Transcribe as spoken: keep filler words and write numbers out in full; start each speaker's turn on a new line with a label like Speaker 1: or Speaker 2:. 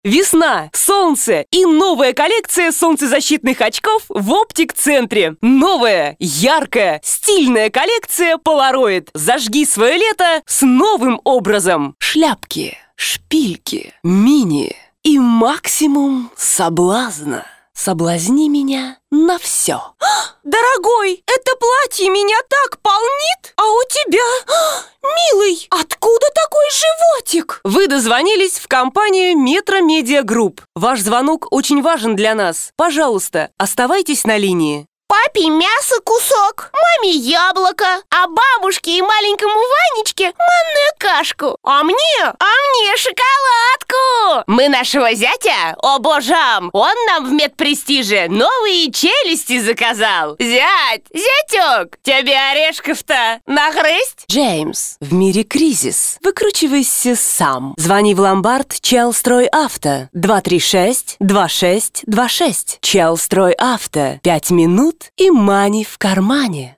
Speaker 1: Весна, солнце и новая коллекция солнцезащитных очков в Оптик-центре. Новая, яркая, стильная коллекция Polaroid. Зажги свое лето с новым образом. Шляпки, шпильки, мини и максимум соблазна. Соблазни меня на все.
Speaker 2: Дорогой, это платье меня так полнит, а у тебя, милый, откуда такой животик?
Speaker 1: Вы дозвонились в компанию Метро Медиа Групп. Ваш звонок очень важен для нас. Пожалуйста, оставайтесь на линии.
Speaker 2: Папе мясо кусок, маме яблоко, а бабушке и маленькому Ванечке манную кашку. А мне, а мне шоколадку. Мы нашего зятя обожаем. Он нам в медпрестиже новые челюсти заказал. Зять, зятек, тебе орешков-то нагрызть?
Speaker 1: Джеймс, в мире кризис. Выкручивайся сам. Звони в ломбард Челстройавто. два три шесть два шесть два шесть. Челстройавто. Пять минут и мани в кармане.